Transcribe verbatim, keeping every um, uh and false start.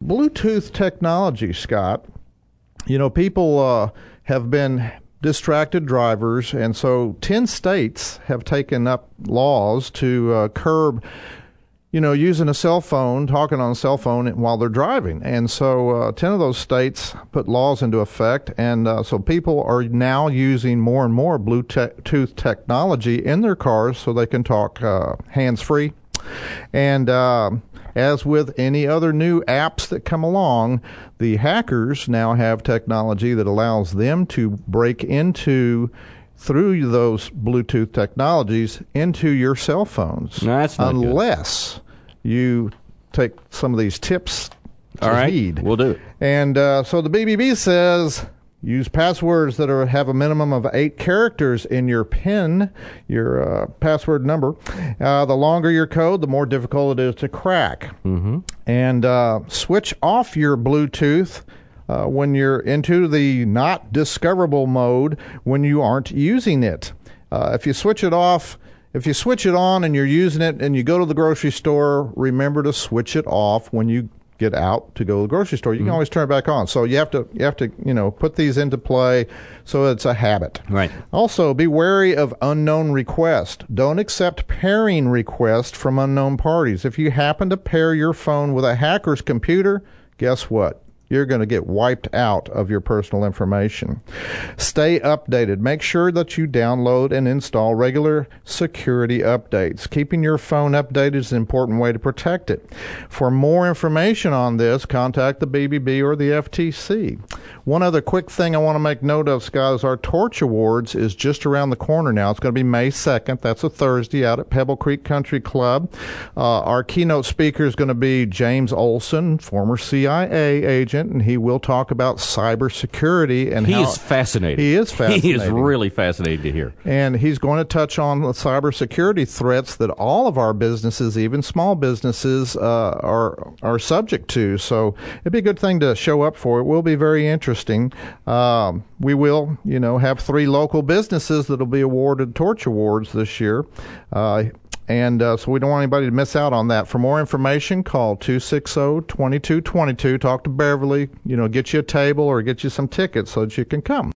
Bluetooth technology, Scott, you know, people uh, have been distracted drivers, and so ten states have taken up laws to uh, curb, you know, using a cell phone, talking on a cell phone while they're driving. And so uh, ten of those states put laws into effect, and uh, so people are now using more and more Bluetooth technology in their cars so they can talk uh, hands-free. And uh, as with any other new apps that come along, the hackers now have technology that allows them to break into, through those Bluetooth technologies, into your cell phones. No, that's not unless good. You take some of these tips to All right, heed. We'll do it. And uh, so the B B B says, use passwords that are, have a minimum of eight characters in your PIN, your uh, password number. Uh, the longer your code, the more difficult it is to crack. Mm-hmm. And uh, switch off your Bluetooth uh, when you're into the not discoverable mode when you aren't using it. Uh, if you switch it off, if you switch it on and you're using it and you go to the grocery store, remember to switch it off when you get out to go to the grocery store. You can mm-hmm. always turn it back on. So you have to, you have to, you know, put these into play so it's a habit. Right. Also, be wary of unknown requests. Don't accept pairing requests from unknown parties. If you happen to pair your phone with a hacker's computer, guess what? You're going to get wiped out of your personal information. Stay updated. Make sure that you download and install regular security updates. Keeping your phone updated is an important way to protect it. For more information on this, contact the B B B or the F T C. One other quick thing I want to make note of, Scott, is our Torch Awards is just around the corner now. It's going to be May second. That's a Thursday out at Pebble Creek Country Club. Uh, our keynote speaker is going to be James Olson, former C I A agent, and he will talk about cybersecurity. And he how is fascinating. He is fascinating. He is really fascinating to hear. And he's going to touch on the cybersecurity threats that all of our businesses, even small businesses, uh, are are subject to. So it'd be a good thing to show up for. It will be very interesting. Um, we will, you know, have three local businesses that will be awarded Torch Awards this year. Uh, And uh, so we don't want anybody to miss out on that. For more information, call two six zero, two two two two. Talk to Beverly, you know, get you a table or get you some tickets so that you can come.